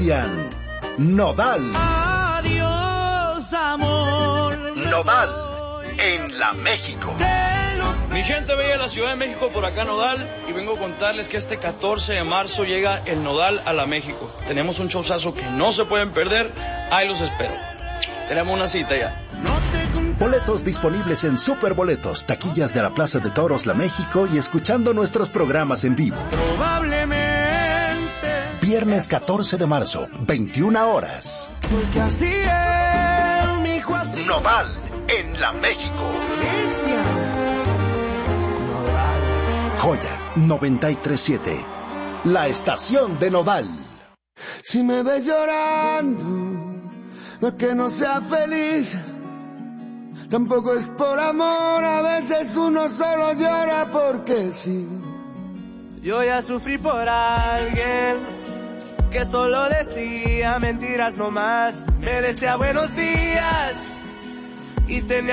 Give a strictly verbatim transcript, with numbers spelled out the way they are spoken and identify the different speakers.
Speaker 1: anuncian Nodal.
Speaker 2: Adiós, amor.
Speaker 1: Nodal en La México.
Speaker 3: Mi gente bella de la Ciudad de México, por acá Nodal, y vengo a contarles que este catorce de marzo llega el Nodal a La México. Tenemos un showzazo que no se pueden perder, ahí los espero. Tenemos una cita ya.
Speaker 1: Boletos disponibles en Superboletos, taquillas de la Plaza de Toros La México y escuchando nuestros programas en vivo.
Speaker 2: Probablemente.
Speaker 1: Viernes catorce de marzo, veintiuna horas.
Speaker 2: Porque así es, mi hijo, así.
Speaker 1: Nodal en La México. Joya noventa y tres punto siete. La estación de Nodal.
Speaker 4: Si me ves llorando, no es que no sea feliz. Tampoco es por amor, a veces uno solo llora porque sí.
Speaker 2: Yo ya sufrí por alguien que solo decía mentiras nomás. Me decía buenos días y tenía